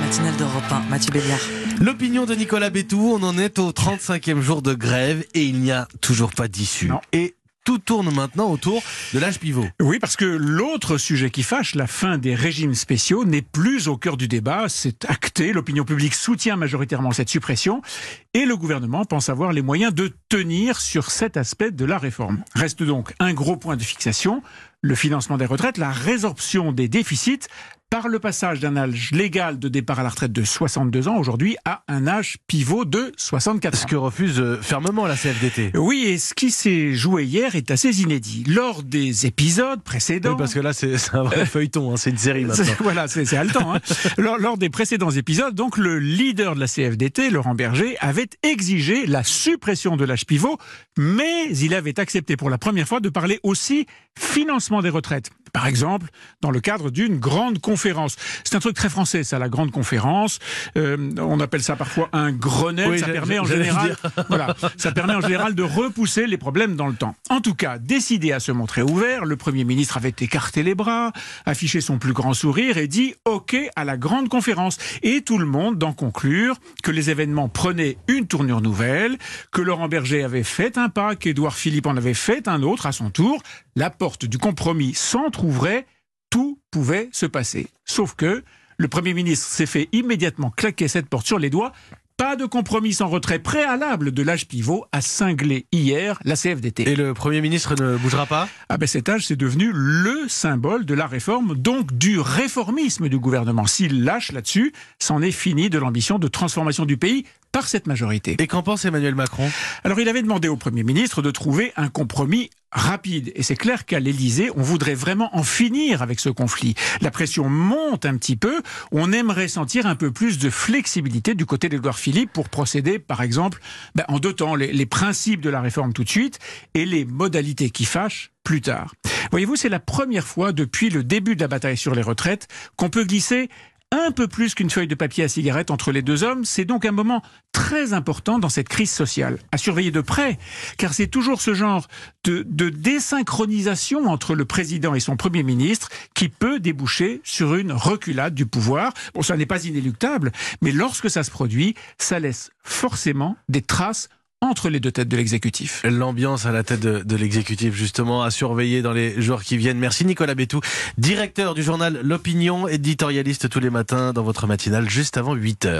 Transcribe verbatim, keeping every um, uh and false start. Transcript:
matinale d'Europe un, Mathieu Béliard. L'opinion de Nicolas Bétou, on en est au trente-cinquième jour de grève et il n'y a toujours pas d'issue. Non. Et tout tourne maintenant autour de l'âge pivot. Oui, parce que l'autre sujet qui fâche, la fin des régimes spéciaux, n'est plus au cœur du débat. C'est acté. L'opinion publique soutient majoritairement cette suppression. Et le gouvernement pense avoir les moyens de tenir sur cet aspect de la réforme. Reste donc un gros point de fixation, le financement des retraites, la résorption des déficits par le passage d'un âge légal de départ à la retraite de soixante-deux ans aujourd'hui à un âge pivot de soixante-quatre ans. Ce que refuse fermement la C F D T. Oui, et ce qui s'est joué hier est assez inédit. Lors des épisodes précédents... Oui, parce que là, c'est, c'est un vrai feuilleton, hein, c'est une série maintenant. C'est, voilà, c'est, c'est haletant. Hein. lors, lors des précédents épisodes, donc, le leader de la C F D T, Laurent Berger, avait exigé la suppression de l'âge pivot, mais il avait accepté pour la première fois de parler aussi financement des retraites. Par exemple, dans le cadre d'une grande conférence. C'est un truc très français, ça, la grande conférence. Euh, on appelle ça parfois un Grenelle. Oui, ça j'ai, permet en j'allais général, voilà, ça permet en général de repousser les problèmes dans le temps. En tout cas, décidé à se montrer ouvert, le Premier ministre avait écarté les bras, affiché son plus grand sourire et dit OK à la grande conférence. Et tout le monde d'en conclure que les événements prenaient une tournure nouvelle, que Laurent Berger avait fait un pas, qu'Édouard Philippe en avait fait un autre à son tour. La porte du compromis s'entrouvrait, tout pouvait se passer. Sauf que le Premier ministre s'est fait immédiatement claquer cette porte sur les doigts. Pas de compromis sans retrait préalable de l'âge pivot, a cinglé hier la C F D T. Et le Premier ministre ne bougera pas ? Ah ben cet âge, c'est devenu le symbole de la réforme, donc du réformisme du gouvernement. S'il lâche là-dessus, c'en est fini de l'ambition de transformation du pays par cette majorité. Et qu'en pense Emmanuel Macron ? Alors il avait demandé au Premier ministre de trouver un compromis rapide. Et c'est clair qu'à l'Élysée, on voudrait vraiment en finir avec ce conflit. La pression monte un petit peu. On aimerait sentir un peu plus de flexibilité du côté d'Édouard Philippe pour procéder, par exemple, ben, en deux temps, les, les principes de la réforme tout de suite et les modalités qui fâchent plus tard. Voyez-vous, c'est la première fois depuis le début de la bataille sur les retraites qu'on peut glisser un peu plus qu'une feuille de papier à cigarette entre les deux hommes. C'est donc un moment très important dans cette crise sociale, à surveiller de près, car c'est toujours ce genre de, de désynchronisation entre le président et son Premier ministre qui peut déboucher sur une reculade du pouvoir. Bon, ça n'est pas inéluctable, mais lorsque ça se produit, ça laisse forcément des traces entre les deux têtes de l'exécutif. L'ambiance à la tête de, de l'exécutif, justement, à surveiller dans les jours qui viennent. Merci Nicolas Bétou, directeur du journal L'Opinion, éditorialiste tous les matins dans votre matinale, juste avant huit heures.